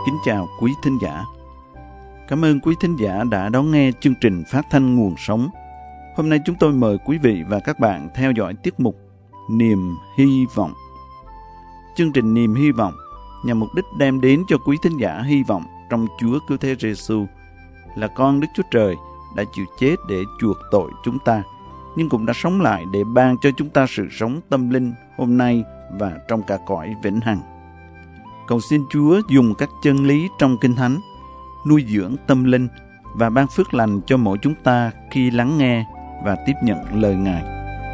Kính chào quý thính giả. Cảm ơn quý thính giả đã đón nghe chương trình phát thanh Nguồn Sống. Hôm nay chúng tôi mời quý vị và các bạn theo dõi tiết mục Niềm Hy Vọng. Chương trình Niềm Hy Vọng nhằm mục đích đem đến cho quý thính giả hy vọng trong Chúa Cứu Thế Giêsu là con Đức Chúa Trời đã chịu chết để chuộc tội chúng ta, nhưng cũng đã sống lại để ban cho chúng ta sự sống tâm linh hôm nay và trong cả cõi vĩnh hằng. Cầu xin Chúa dùng các chân lý trong Kinh Thánh nuôi dưỡng tâm linh và ban phước lành cho mỗi chúng ta khi lắng nghe và tiếp nhận lời Ngài.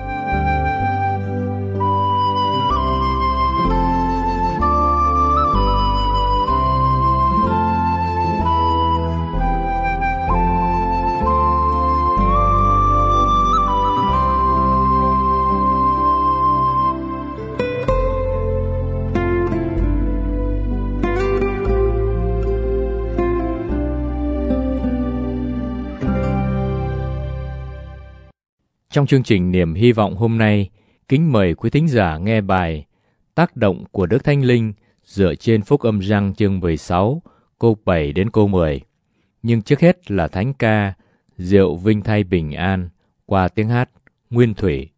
Trong chương trình Niềm Hy Vọng hôm nay, kính mời quý thính giả nghe bài Tác động của Đức Thánh Linh dựa trên Phúc Âm Giăng chương 16, câu 7 đến câu 10. Nhưng trước hết là thánh ca Diệu Vinh Thay Bình An qua tiếng hát Nguyên Thủy.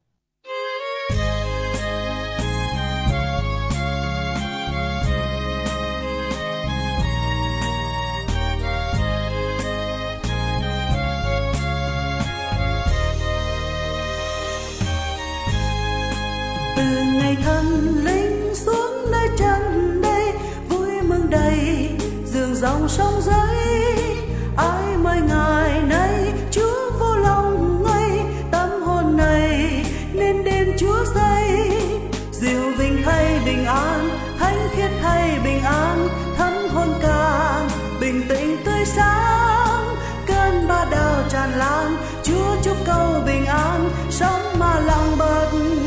Thần linh xuống nơi trần đây, vui mừng đầy dường dòng sông rơi. Ai mời ngài này Chúa vô lòng ngây, tâm hồn này nên đền Chúa xây. Diệu vinh thay bình an, thánh khiết thay bình an, thấm hồn càng bình tĩnh tươi sáng. Cơn ba đào tràn lan, Chúa chúc cầu bình an, sống mà lòng bật.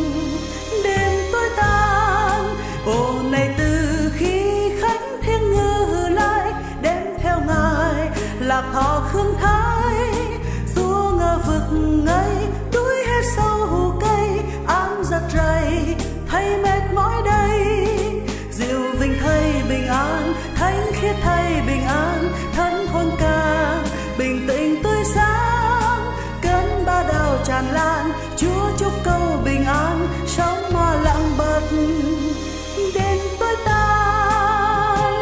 Ô này từ khi khánh thiên ngự lại, đem theo ngài lạc thọ khương thái. Xua ngờ vực ngây, đuổi hết sâu cây, an giật rầy thay mệt mỏi đây. Diệu vinh thay bình an, thánh khiết thay bình an, thân hồn càng bình tĩnh tươi sáng. Cơn ba đào tràn lan, Chúa chúc cầu bình an, sống mà lặng bật. Đến tôi tan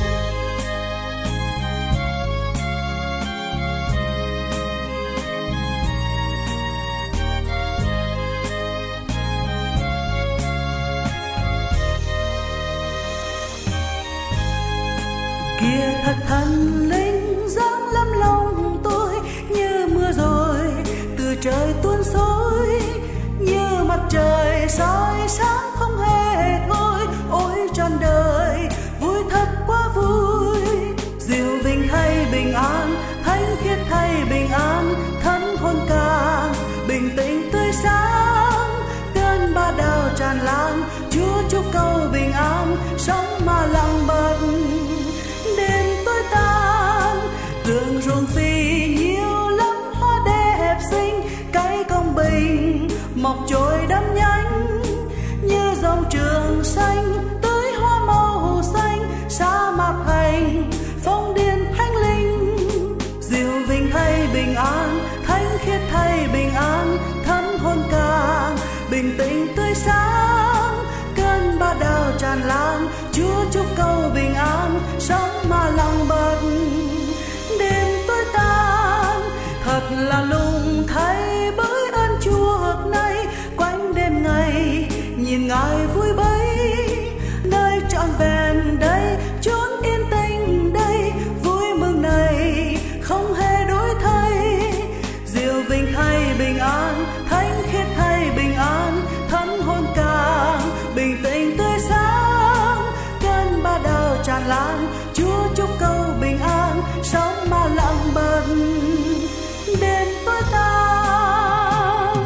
kia thật thần linh giáng lâm lòng tôi, như mưa rồi từ trời tuôn xối, như mặt trời soi sáng không hề thôi. Ôi trọn đời vui thật quá vui. Diệu vinh thay bình an, thánh khiết thay bình an, thân hồn càng bình tĩnh tươi sáng. Cơn ba đào tràn lan, Chúa chúc cầu bình an, sống mà lặng bật. Đêm tối tan tường ruộng phi nhiều lắm hoa đẹp xinh, cây công bình mọc trồi đắm nhánh, như dòng trường xanh tưới hoa màu xanh. Sa mạc hành phong điền thánh linh. Diệu vinh thay bình an, thánh khiết thay bình an, thân hồn càng bình tĩnh tươi sáng. Cơn ba đào tràn lan, Chúa chúc cầu bình an, sống mà lòng bật. Đêm tối tan thật là lùng thay, bởi ơn Chúa này quanh đêm ngày nhìn ngài vui bấy. Nơi trọn vẹn đây, chốn yên tĩnh đây, vui mừng này không hề đổi thay. Diệu vinh thay bình an, thánh khiết thay bình an, thân hồn càng bình tĩnh tươi sáng. Cơn ba đào tràn lan, Chúa chúc cầu bình an, sống mà lặng bật. Đêm tối tan.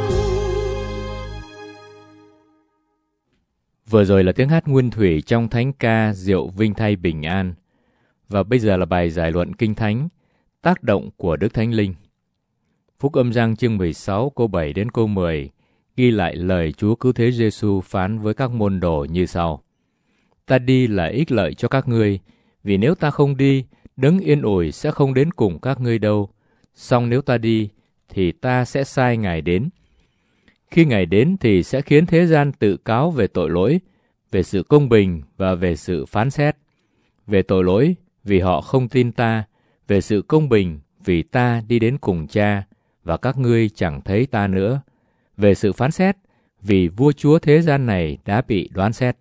Vừa rồi là tiếng hát Nguyên Thủy trong thánh ca Diệu Vinh Thay Bình An. Và bây giờ là bài giải luận Kinh Thánh, Tác động của Đức Thánh Linh. Phúc Âm Giăng chương 16 câu 7 đến câu 10 ghi lại lời Chúa Cứu Thế Giêsu phán với các môn đồ như sau: Ta đi là ích lợi cho các ngươi, Vì nếu ta không đi, Đấng yên ủi sẽ không đến cùng các ngươi đâu. Song nếu ta đi, thì ta sẽ sai Ngài đến. Khi Ngài đến thì sẽ khiến thế gian tự cáo về tội lỗi, về sự công bình và về sự phán xét. Về tội lỗi, vì họ không tin ta. Về sự công bình, vì ta đi đến cùng Cha, và các ngươi chẳng thấy ta nữa. Về sự phán xét, vì vua chúa thế gian này đã bị đoán xét.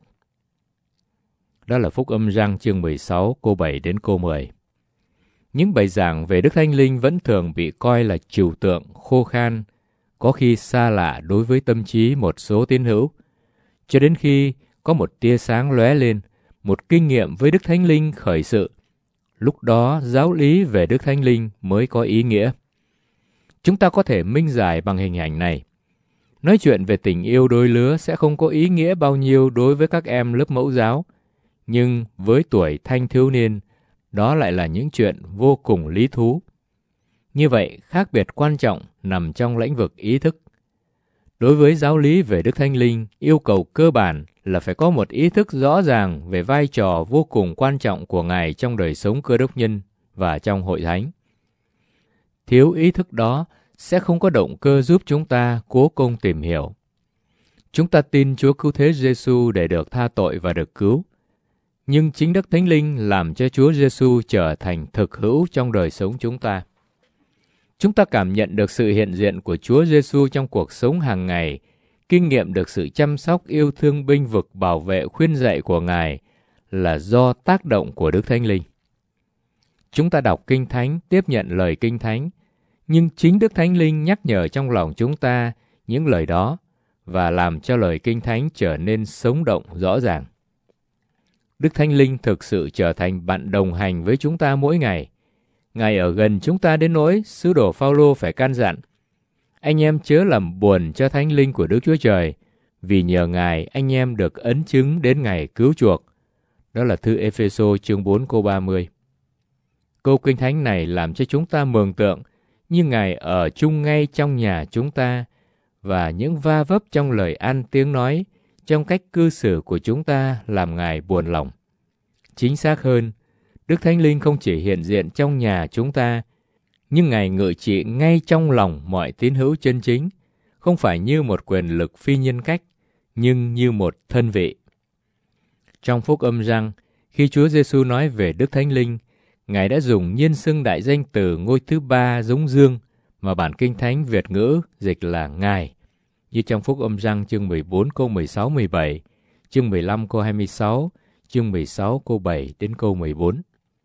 Đó là Phúc Âm Giăng chương 16, câu 7 đến câu 10. Những bài giảng về Đức Thánh Linh vẫn thường bị coi là trừu tượng, khô khan, có khi xa lạ đối với tâm trí một số tín hữu. Cho đến khi có một tia sáng lóe lên, một kinh nghiệm với Đức Thánh Linh khởi sự, lúc đó giáo lý về Đức Thánh Linh mới có ý nghĩa. Chúng ta có thể minh giải bằng hình ảnh này. Nói chuyện về tình yêu đôi lứa sẽ không có ý nghĩa bao nhiêu đối với các em lớp mẫu giáo, nhưng với tuổi thanh thiếu niên, đó lại là những chuyện vô cùng lý thú. Như vậy, khác biệt quan trọng nằm trong lĩnh vực ý thức. Đối với giáo lý về Đức Thánh Linh, yêu cầu cơ bản là phải có một ý thức rõ ràng về vai trò vô cùng quan trọng của Ngài trong đời sống Cơ Đốc nhân và trong hội thánh. Thiếu ý thức đó sẽ không có động cơ giúp chúng ta cố công tìm hiểu. Chúng ta tin Chúa Cứu Thế Giêsu để được tha tội và được cứu. Nhưng chính Đức Thánh Linh làm cho Chúa Giêsu trở thành thực hữu trong đời sống chúng ta. Chúng ta cảm nhận được sự hiện diện của Chúa Giêsu trong cuộc sống hàng ngày, kinh nghiệm được sự chăm sóc, yêu thương, bênh vực, bảo vệ, khuyên dạy của Ngài là do tác động của Đức Thánh Linh. Chúng ta đọc Kinh Thánh, tiếp nhận lời Kinh Thánh, nhưng chính Đức Thánh Linh nhắc nhở trong lòng chúng ta những lời đó và làm cho lời Kinh Thánh trở nên sống động rõ ràng. Đức Thánh Linh thực sự trở thành bạn đồng hành với chúng ta mỗi ngày. Ngài ở gần chúng ta đến nỗi sứ đồ Phao-lô phải căn dặn: anh em chớ làm buồn cho Thánh Linh của Đức Chúa Trời, vì nhờ Ngài anh em được ấn chứng đến ngày cứu chuộc. Đó là thư Ê-phê-sô chương 4 câu 30. Câu Kinh Thánh này làm cho chúng ta mường tượng như Ngài ở chung ngay trong nhà chúng ta, và những va vấp trong lời ăn tiếng nói, trong cách cư xử của chúng ta làm Ngài buồn lòng. Chính xác hơn, Đức Thánh Linh không chỉ hiện diện trong nhà chúng ta, nhưng Ngài ngự trị ngay trong lòng mọi tín hữu chân chính, không phải như một quyền lực phi nhân cách, nhưng như một thân vị. Trong Phúc Âm Giăng, khi Chúa Giêsu nói về Đức Thánh Linh, Ngài đã dùng nhiên xưng đại danh từ ngôi thứ ba giống dương, mà bản Kinh Thánh Việt ngữ dịch là Ngài, như trong Phúc Âm Giăng chương 14 câu 16-17, chương 15 câu 26, chương 16 câu 7 đến câu 14.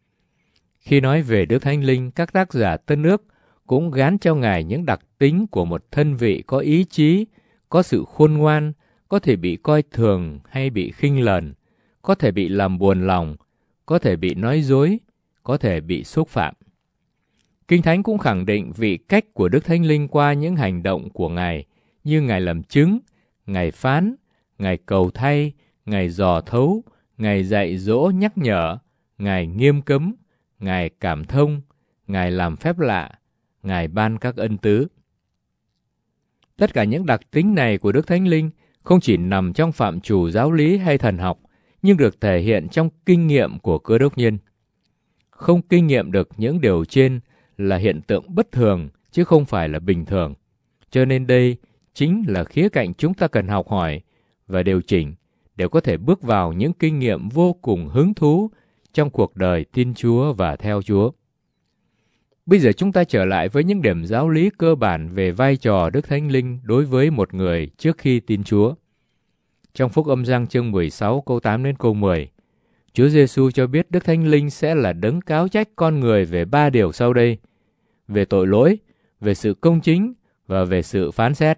Khi nói về Đức Thánh Linh, các tác giả Tân Ước cũng gán cho Ngài những đặc tính của một thân vị có ý chí, có sự khôn ngoan, có thể bị coi thường hay bị khinh lờn, có thể bị làm buồn lòng, có thể bị nói dối, có thể bị xúc phạm. Kinh Thánh cũng khẳng định vị cách của Đức Thánh Linh qua những hành động của Ngài, như Ngài làm chứng, Ngài phán, Ngài cầu thay, Ngài dò thấu, Ngài dạy dỗ nhắc nhở, Ngài nghiêm cấm, Ngài cảm thông, Ngài làm phép lạ, Ngài ban các ân tứ. Tất cả những đặc tính này của Đức Thánh Linh không chỉ nằm trong phạm trù giáo lý hay thần học, nhưng được thể hiện trong kinh nghiệm của Cơ Đốc nhân. Không kinh nghiệm được những điều trên là hiện tượng bất thường, chứ không phải là bình thường. Cho nên đây chính là khía cạnh chúng ta cần học hỏi và điều chỉnh để có thể bước vào những kinh nghiệm vô cùng hứng thú trong cuộc đời tin Chúa và theo Chúa. Bây giờ chúng ta trở lại với những điểm giáo lý cơ bản về vai trò Đức Thánh Linh đối với một người trước khi tin Chúa. Trong Phúc Âm Giăng chương 16 câu 8 đến câu 10, Chúa Giêsu cho biết Đức Thánh Linh sẽ là đấng cáo trách con người về 3 điều sau đây: về tội lỗi, về sự công chính và về sự phán xét.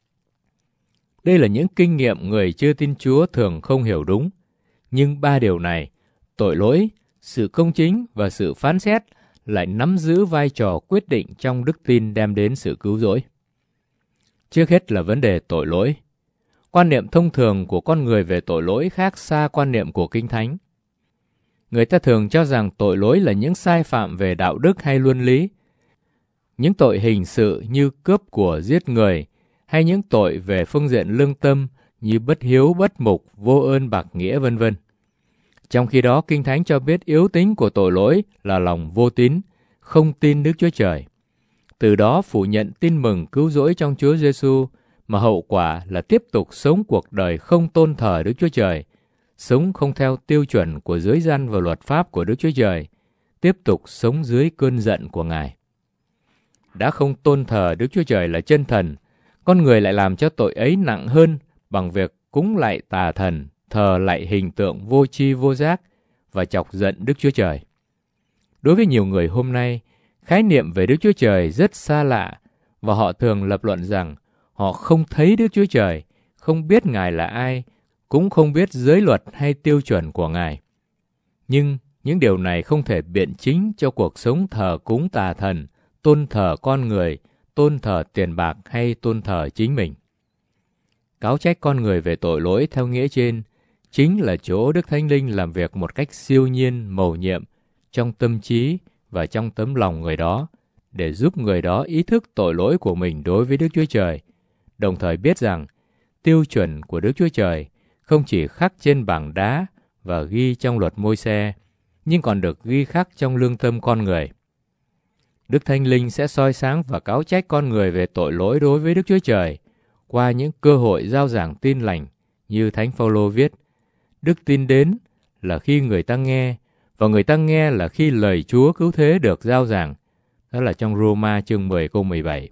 Đây là những kinh nghiệm người chưa tin Chúa thường không hiểu đúng. Nhưng 3 điều này, tội lỗi, sự công chính và sự phán xét, lại nắm giữ vai trò quyết định trong đức tin đem đến sự cứu rỗi. Trước hết là vấn đề tội lỗi. Quan niệm thông thường của con người về tội lỗi khác xa quan niệm của Kinh Thánh. Người ta thường cho rằng tội lỗi là những sai phạm về đạo đức hay luân lý, những tội hình sự như cướp của, giết người, hay những tội về phương diện lương tâm như bất hiếu, bất mục, vô ơn bạc nghĩa, vân vân. Trong khi đó, Kinh Thánh cho biết yếu tính của tội lỗi là lòng vô tín, không tin Đức Chúa Trời. Từ đó phủ nhận tin mừng cứu rỗi trong Chúa Giêsu, mà hậu quả là tiếp tục sống cuộc đời không tôn thờ Đức Chúa Trời, sống không theo tiêu chuẩn của giới gian và luật pháp của Đức Chúa Trời, tiếp tục sống dưới cơn giận của Ngài. Đã không tôn thờ Đức Chúa Trời là chân thần, con người lại làm cho tội ấy nặng hơn bằng việc cúng lạy tà thần, thờ lạy hình tượng vô tri vô giác và chọc giận Đức Chúa Trời. Đối với nhiều người hôm nay, khái niệm về Đức Chúa Trời rất xa lạ và họ thường lập luận rằng họ không thấy Đức Chúa Trời, không biết Ngài là ai, cũng không biết giới luật hay tiêu chuẩn của Ngài. Nhưng những điều này không thể biện chính cho cuộc sống thờ cúng tà thần, tôn thờ con người, tôn thờ tiền bạc hay tôn thờ chính mình. Cáo trách con người về tội lỗi theo nghĩa trên chính là chỗ Đức Thánh Linh làm việc một cách siêu nhiên, mầu nhiệm trong tâm trí và trong tấm lòng người đó, để giúp người đó ý thức tội lỗi của mình đối với Đức Chúa Trời, đồng thời biết rằng tiêu chuẩn của Đức Chúa Trời không chỉ khắc trên bảng đá và ghi trong luật Môi-se, nhưng còn được ghi khắc trong lương tâm con người. Đức Thánh Linh sẽ soi sáng và cáo trách con người về tội lỗi đối với Đức Chúa Trời qua những cơ hội rao giảng tin lành, như Thánh Phaolô viết: đức tin đến là khi người ta nghe, và người ta nghe là khi lời Chúa cứu thế được rao giảng. Đó là trong Roma chương 10 câu 17.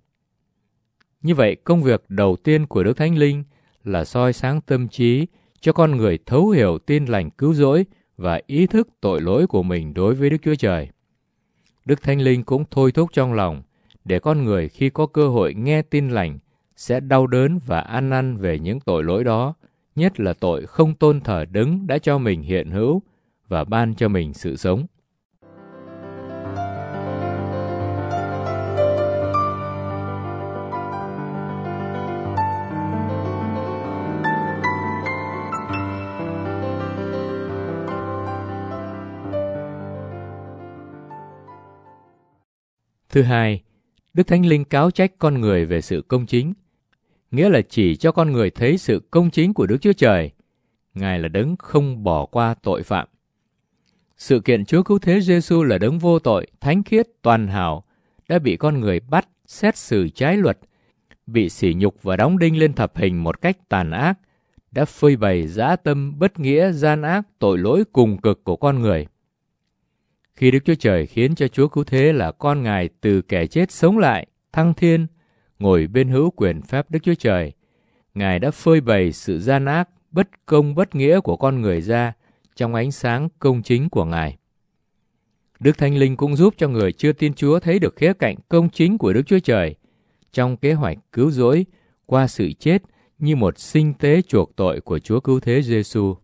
Như vậy, công việc đầu tiên của Đức Thánh Linh là soi sáng tâm trí cho con người thấu hiểu tin lành cứu rỗi và ý thức tội lỗi của mình đối với Đức Chúa Trời. Đức Thánh Linh cũng thôi thúc trong lòng để con người khi có cơ hội nghe tin lành sẽ đau đớn và ăn năn về những tội lỗi đó, nhất là tội không tôn thờ Đấng đã cho mình hiện hữu và ban cho mình sự sống. Thứ hai, Đức Thánh Linh cáo trách con người về sự công chính, nghĩa là chỉ cho con người thấy sự công chính của Đức Chúa Trời. Ngài là Đấng không bỏ qua tội phạm. Sự kiện Chúa Cứu Thế Giêsu là Đấng vô tội, thánh khiết, toàn hảo, đã bị con người bắt, xét xử trái luật, bị sỉ nhục và đóng đinh lên thập hình một cách tàn ác, đã phơi bày dã tâm, bất nghĩa, gian ác, tội lỗi cùng cực của con người. Khi Đức Chúa Trời khiến cho Chúa Cứu Thế là con Ngài từ kẻ chết sống lại, thăng thiên, ngồi bên hữu quyền phép Đức Chúa Trời, Ngài đã phơi bày sự gian ác, bất công, bất nghĩa của con người ra trong ánh sáng công chính của Ngài. Đức Thánh Linh cũng giúp cho người chưa tin Chúa thấy được khía cạnh công chính của Đức Chúa Trời trong kế hoạch cứu rỗi qua sự chết như một sinh tế chuộc tội của Chúa Cứu Thế Giêsu.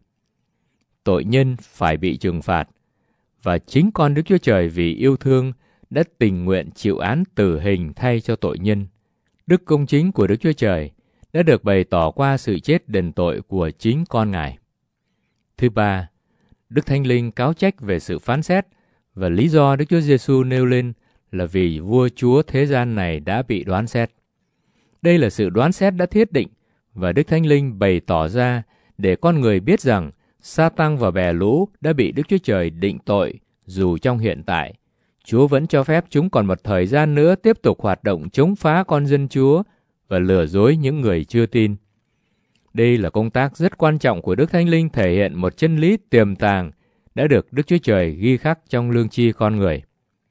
Tội nhân phải bị trừng phạt, và chính con Đức Chúa Trời vì yêu thương đã tình nguyện chịu án tử hình thay cho tội nhân. Đức công chính của Đức Chúa Trời đã được bày tỏ qua sự chết đền tội của chính con Ngài. Thứ ba, Đức Thánh Linh cáo trách về sự phán xét, và lý do Đức Chúa Giêsu nêu lên là vì vua chúa thế gian này đã bị đoán xét. Đây là sự đoán xét đã thiết định, và Đức Thánh Linh bày tỏ ra để con người biết rằng Sa-tăng và bè lũ đã bị Đức Chúa Trời định tội, dù trong hiện tại, Chúa vẫn cho phép chúng còn một thời gian nữa tiếp tục hoạt động chống phá con dân Chúa và lừa dối những người chưa tin. Đây là công tác rất quan trọng của Đức Thánh Linh thể hiện một chân lý tiềm tàng đã được Đức Chúa Trời ghi khắc trong lương tri con người.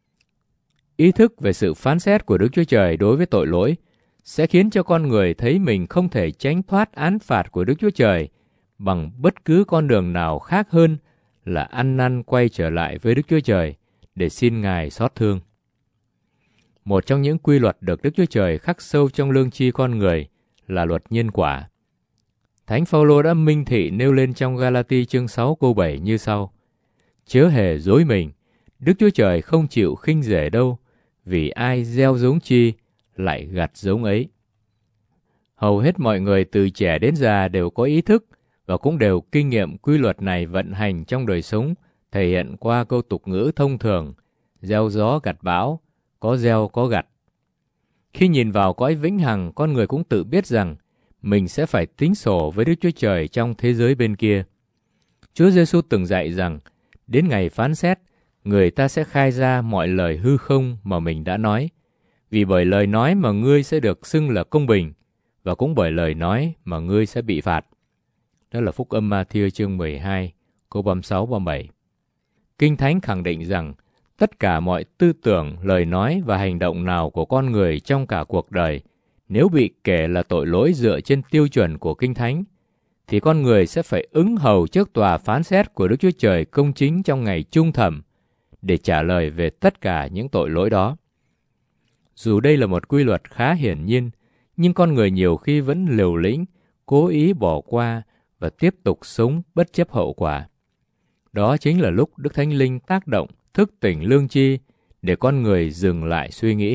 Ý thức về sự phán xét của Đức Chúa Trời đối với tội lỗi sẽ khiến cho con người thấy mình không thể tránh thoát án phạt của Đức Chúa Trời bằng bất cứ con đường nào khác hơn là ăn năn quay trở lại với Đức Chúa Trời để xin Ngài xót thương. Một trong những quy luật được Đức Chúa Trời khắc sâu trong lương tri con người là luật nhân quả. Thánh Phaolô đã minh thị nêu lên trong Ga-la-ti chương 6 câu 7 như sau: chớ hề dối mình, Đức Chúa Trời không chịu khinh rể đâu, vì ai gieo giống chi lại gặt giống ấy. Hầu hết mọi người từ trẻ đến già đều có ý thức và cũng đều kinh nghiệm quy luật này vận hành trong đời sống, thể hiện qua câu tục ngữ thông thường: gieo gió gặt bão, có gieo có gặt. Khi nhìn vào cõi vĩnh hằng, con người cũng tự biết rằng mình sẽ phải tính sổ với Đức Chúa Trời trong thế giới bên kia. Chúa Giêsu từng dạy rằng, đến ngày phán xét, người ta sẽ khai ra mọi lời hư không mà mình đã nói. Vì bởi lời nói mà ngươi sẽ được xưng là công bình, và cũng bởi lời nói mà ngươi sẽ bị phạt. Đó là Phúc âm Ma-thi-ơ chương 12, câu 36-37. Kinh Thánh khẳng định rằng, tất cả mọi tư tưởng, lời nói và hành động nào của con người trong cả cuộc đời, nếu bị kể là tội lỗi dựa trên tiêu chuẩn của Kinh Thánh, thì con người sẽ phải ứng hầu trước tòa phán xét của Đức Chúa Trời công chính trong ngày chung thẩm để trả lời về tất cả những tội lỗi đó. Dù đây là một quy luật khá hiển nhiên, nhưng con người nhiều khi vẫn liều lĩnh, cố ý bỏ qua và tiếp tục sống bất chấp hậu quả. Đó chính là lúc Đức Thánh Linh tác động, thức tỉnh lương tri để con người dừng lại suy nghĩ.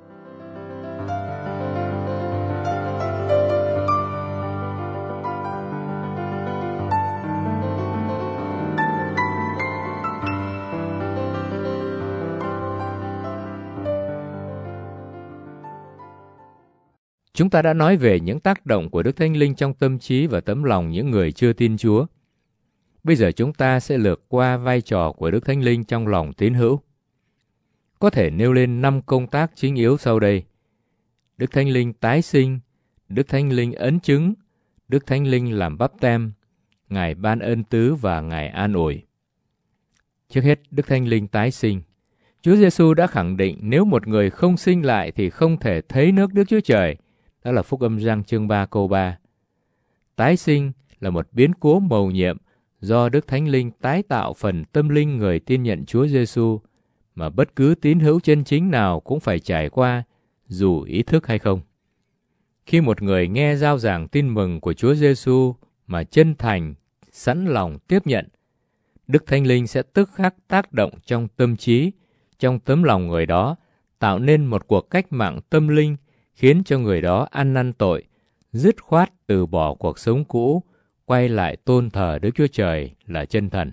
Chúng ta đã nói về những tác động của Đức Thánh Linh trong tâm trí và tấm lòng những người chưa tin Chúa. Bây giờ chúng ta sẽ lược qua vai trò của Đức Thánh Linh trong lòng tín hữu. Có thể nêu lên 5 công tác chính yếu sau đây. Đức Thánh Linh tái sinh, Đức Thánh Linh ấn chứng, Đức Thánh Linh làm báp têm, Ngài ban ân tứ và Ngài an ủi. Trước hết, Đức Thánh Linh tái sinh. Chúa Giêsu đã khẳng định nếu một người không sinh lại thì không thể thấy nước Đức Chúa Trời. Đó là Phúc âm Giăng chương 3 câu 3. Tái sinh là một biến cố mầu nhiệm do Đức Thánh Linh tái tạo phần tâm linh người tin nhận Chúa Giêsu mà bất cứ tín hữu chân chính nào cũng phải trải qua, dù ý thức hay không. Khi một người nghe rao giảng tin mừng của Chúa Giêsu mà chân thành, sẵn lòng tiếp nhận, Đức Thánh Linh sẽ tức khắc tác động trong tâm trí, trong tấm lòng người đó, tạo nên một cuộc cách mạng tâm linh, khiến cho người đó ăn năn tội, dứt khoát từ bỏ cuộc sống cũ, quay lại tôn thờ Đức Chúa Trời là chân thần.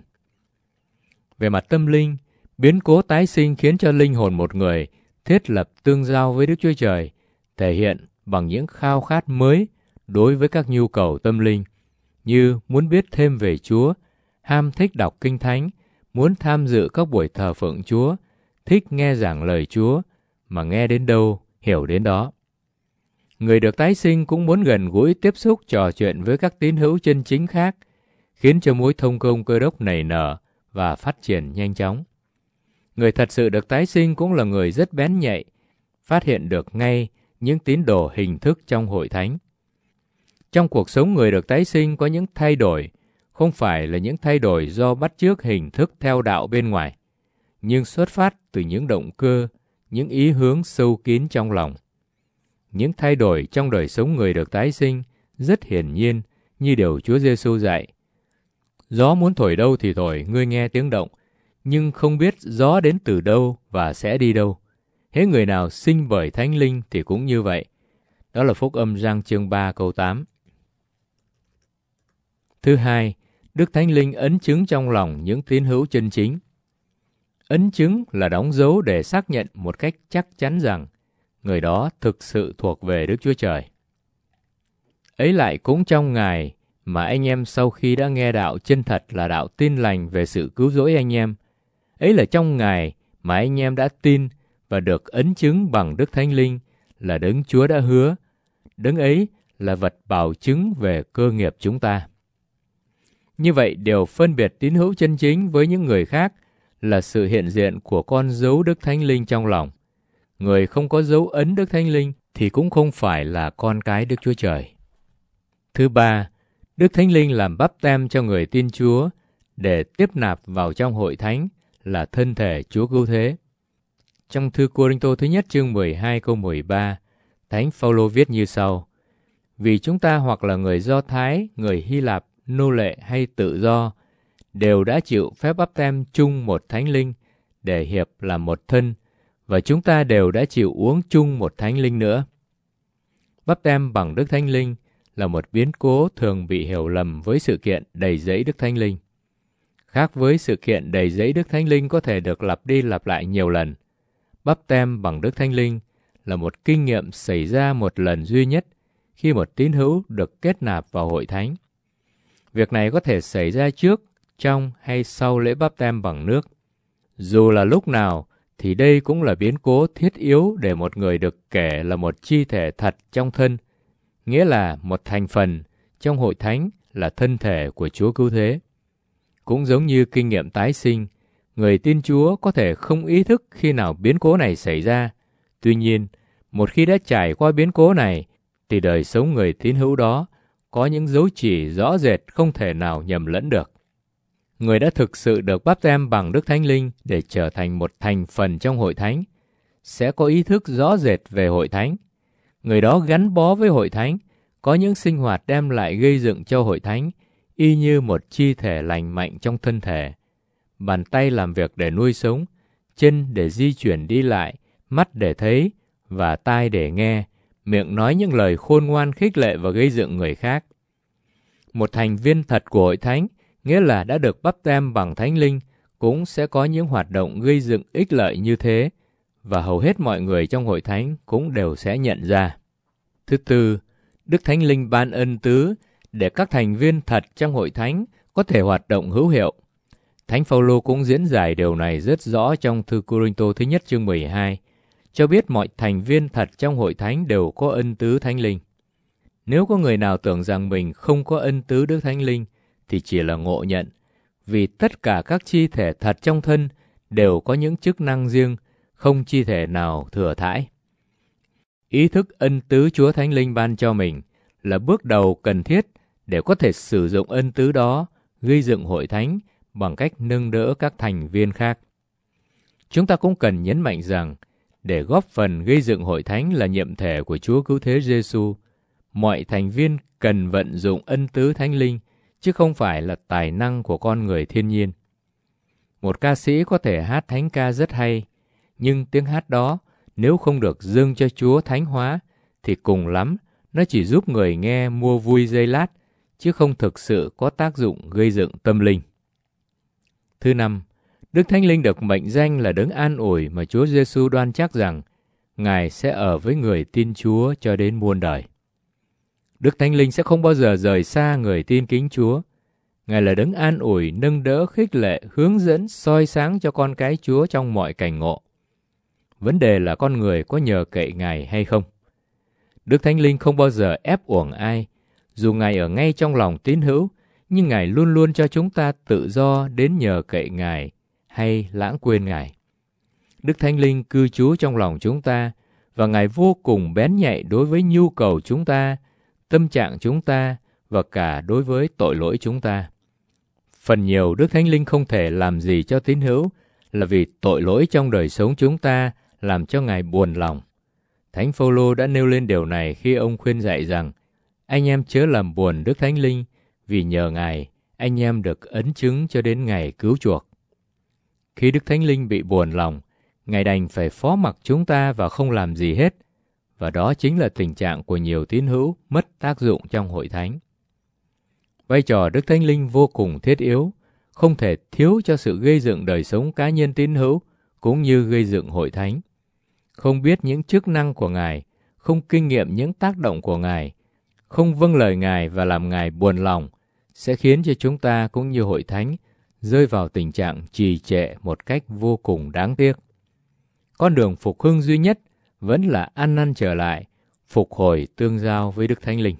Về mặt tâm linh, biến cố tái sinh khiến cho linh hồn một người thiết lập tương giao với Đức Chúa Trời, thể hiện bằng những khao khát mới đối với các nhu cầu tâm linh, như muốn biết thêm về Chúa, ham thích đọc Kinh Thánh, muốn tham dự các buổi thờ phượng Chúa, thích nghe giảng lời Chúa, mà nghe đến đâu, hiểu đến đó. Người được tái sinh cũng muốn gần gũi tiếp xúc trò chuyện với các tín hữu chân chính khác, khiến cho mối thông công Cơ Đốc nảy nở và phát triển nhanh chóng. Người thật sự được tái sinh cũng là người rất bén nhạy, phát hiện được ngay những tín đồ hình thức trong hội thánh. Trong cuộc sống người được tái sinh có những thay đổi, không phải là những thay đổi do bắt chước hình thức theo đạo bên ngoài, nhưng xuất phát từ những động cơ, những ý hướng sâu kín trong lòng. Những thay đổi trong đời sống người được tái sinh rất hiển nhiên như điều Chúa Giêsu dạy. Gió muốn thổi đâu thì thổi, ngươi nghe tiếng động, nhưng không biết gió đến từ đâu và sẽ đi đâu. Hễ người nào sinh bởi Thánh Linh thì cũng như vậy. Đó là Phúc âm Giăng chương 3 câu 8. Thứ hai, Đức Thánh Linh ấn chứng trong lòng những tín hữu chân chính. Ấn chứng là đóng dấu để xác nhận một cách chắc chắn rằng người đó thực sự thuộc về Đức Chúa Trời. Ấy lại cũng trong Ngài mà anh em sau khi đã nghe đạo chân thật là đạo tin lành về sự cứu rỗi anh em, ấy là trong Ngài mà anh em đã tin và được ấn chứng bằng Đức Thánh Linh là đấng Chúa đã hứa, đấng ấy là vật bảo chứng về cơ nghiệp chúng ta. Như vậy, điều phân biệt tín hữu chân chính với những người khác là sự hiện diện của con dấu Đức Thánh Linh trong lòng. Người không có dấu ấn Đức Thánh Linh thì cũng không phải là con cái Đức Chúa Trời. Thứ ba, Đức Thánh Linh làm báp têm cho người tin Chúa để tiếp nạp vào trong hội thánh là thân thể Chúa cứu thế. Trong thư Cô-rinh-tô thứ nhất chương 12 câu 13, Thánh Phao-lô viết như sau: Vì chúng ta hoặc là người Do Thái, người Hy Lạp, nô lệ hay tự do, đều đã chịu phép báp têm chung một Thánh Linh để hiệp làm một thân, và chúng ta đều đã chịu uống chung một Thánh Linh nữa. Báp têm bằng Đức Thánh Linh là một biến cố thường bị hiểu lầm với sự kiện đầy dẫy Đức Thánh Linh. Khác với sự kiện đầy dẫy Đức Thánh Linh có thể được lặp đi lặp lại nhiều lần, báp têm bằng Đức Thánh Linh là một kinh nghiệm xảy ra một lần duy nhất khi một tín hữu được kết nạp vào hội thánh. Việc này có thể xảy ra trước, trong hay sau lễ báp têm bằng nước. Dù là lúc nào, thì đây cũng là biến cố thiết yếu để một người được kể là một chi thể thật trong thân, nghĩa là một thành phần trong hội thánh là thân thể của Chúa Cứu Thế. Cũng giống như kinh nghiệm tái sinh, người tin Chúa có thể không ý thức khi nào biến cố này xảy ra. Tuy nhiên, một khi đã trải qua biến cố này, thì đời sống người tín hữu đó có những dấu chỉ rõ rệt không thể nào nhầm lẫn được. Người đã thực sự được báp têm bằng Đức Thánh Linh để trở thành một thành phần trong hội thánh, sẽ có ý thức rõ rệt về hội thánh. Người đó gắn bó với hội thánh, có những sinh hoạt đem lại gây dựng cho hội thánh, y như một chi thể lành mạnh trong thân thể. Bàn tay làm việc để nuôi sống, chân để di chuyển đi lại, mắt để thấy và tai để nghe, miệng nói những lời khôn ngoan khích lệ và gây dựng người khác. Một thành viên thật của hội thánh, nghĩa là đã được báp têm bằng Thánh Linh, cũng sẽ có những hoạt động gây dựng ích lợi như thế, và hầu hết mọi người trong hội thánh cũng đều sẽ nhận ra. Thứ tư, Đức Thánh Linh ban ân tứ để các thành viên thật trong hội thánh có thể hoạt động hữu hiệu. Thánh Phaolô cũng diễn giải điều này rất rõ trong thư Cô-rinh-tô thứ nhất chương 12, cho biết mọi thành viên thật trong hội thánh đều có ân tứ Thánh Linh. Nếu có người nào tưởng rằng mình không có ân tứ Đức Thánh Linh, thì chỉ là ngộ nhận, vì tất cả các chi thể thật trong thân đều có những chức năng riêng, không chi thể nào thừa thãi. Ý thức ân tứ Chúa Thánh Linh ban cho mình là bước đầu cần thiết để có thể sử dụng ân tứ đó, gây dựng hội thánh bằng cách nâng đỡ các thành viên khác. Chúng ta cũng cần nhấn mạnh rằng, để góp phần gây dựng hội thánh là nhiệm thể của Chúa Cứu Thế Giêsu, mọi thành viên cần vận dụng ân tứ Thánh Linh, chứ không phải là tài năng của con người thiên nhiên. Một ca sĩ có thể hát thánh ca rất hay, nhưng tiếng hát đó nếu không được dâng cho Chúa thánh hóa, thì cùng lắm nó chỉ giúp người nghe mua vui giây lát, chứ không thực sự có tác dụng gây dựng tâm linh. Thứ năm, Đức Thánh Linh được mệnh danh là đấng an ủi mà Chúa Giêsu đoan chắc rằng Ngài sẽ ở với người tin Chúa cho đến muôn đời. Đức Thánh Linh sẽ không bao giờ rời xa người tin kính Chúa. Ngài là đấng an ủi, nâng đỡ, khích lệ, hướng dẫn, soi sáng cho con cái Chúa trong mọi cảnh ngộ. Vấn đề là con người có nhờ cậy Ngài hay không. Đức Thánh Linh không bao giờ ép uổng ai. Dù Ngài ở ngay trong lòng tín hữu, nhưng Ngài luôn luôn cho chúng ta tự do đến nhờ cậy Ngài hay lãng quên Ngài. Đức Thánh Linh cư trú trong lòng chúng ta, và Ngài vô cùng bén nhạy đối với nhu cầu chúng ta, tâm trạng chúng ta và cả đối với tội lỗi chúng ta. Phần nhiều Đức Thánh Linh không thể làm gì cho tín hữu là vì tội lỗi trong đời sống chúng ta làm cho Ngài buồn lòng. Thánh Phaolô đã nêu lên điều này khi ông khuyên dạy rằng anh em chớ làm buồn Đức Thánh Linh, vì nhờ Ngài anh em được ấn chứng cho đến ngày cứu chuộc. Khi Đức Thánh Linh bị buồn lòng, Ngài đành phải phó mặc chúng ta và không làm gì hết, và đó chính là tình trạng của nhiều tín hữu mất tác dụng trong hội thánh. Vai trò Đức Thánh Linh vô cùng thiết yếu, không thể thiếu cho sự gây dựng đời sống cá nhân tín hữu cũng như gây dựng hội thánh. Không biết những chức năng của Ngài, không kinh nghiệm những tác động của Ngài, không vâng lời Ngài và làm Ngài buồn lòng, sẽ khiến cho chúng ta cũng như hội thánh rơi vào tình trạng trì trệ một cách vô cùng đáng tiếc. Con đường phục hưng duy nhất vẫn là ăn năn trở lại, phục hồi tương giao với Đức Thánh Linh.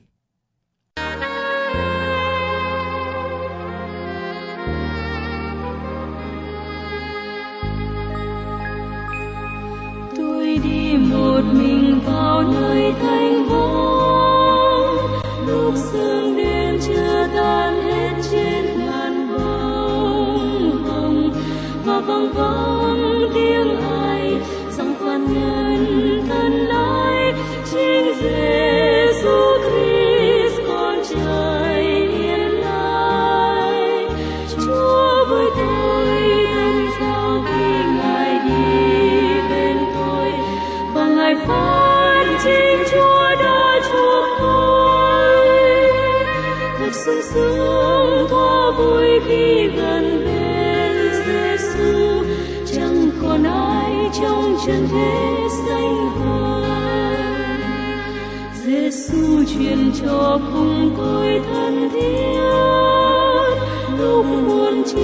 Tôi đi một mình vào nơi thanh vắng, lúc sương đêm chưa tan hết trên ngàn bông hồng, và vang vang tiếng ai dòng phàn nhân thân ái chính Giêsu Christ con trời hiền lai. Chúa với tôi đồng giao khi Ngài đi bên tôi, và Ngài phán chính Chúa đã chuộc tôi. Thật sung sướng thỏa vui khi gần bên Giêsu, chẳng còn ai trong trần thế xanh hơn. Giêsu truyền cho cùng tôi thân thiết, lúc buồn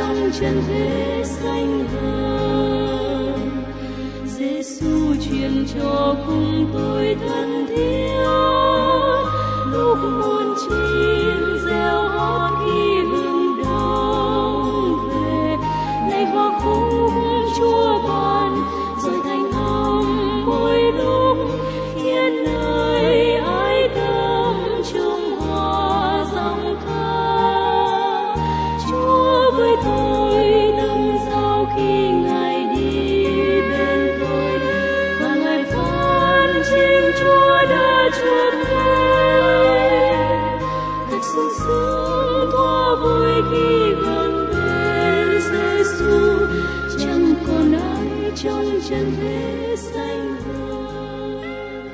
trong trần thế xanh hơn. Giêsu truyền cho cùng tôi thân thiết, lúc muôn chim reo hót khi hương đông về. Này hoa khúc Chúa ban rồi thành âm mỗi lúc, khiến nơi ai tâm trung hòa dòng ca. Chúa với tôi từng sau khi Ngài đi bên tôi, và Ngài phán chính Chúa đã chuộc về. Thật sung sướng thỏa vui khi gần bên Giêsu, chẳng còn ai trong trần thế xanh hơn.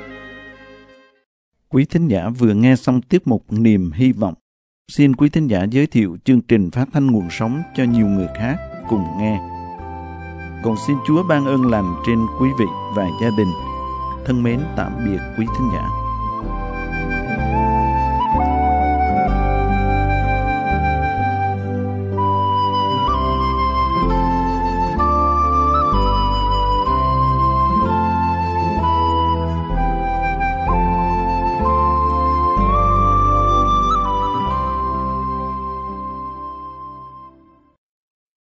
Quý thính giả vừa nghe xong tiết mục Niềm Hy Vọng. Xin quý thính giả giới thiệu chương trình phát thanh nguồn sống cho nhiều người khác cùng nghe. Còn xin Chúa ban ơn lành trên quý vị và gia đình. Thân mến tạm biệt quý thính giả.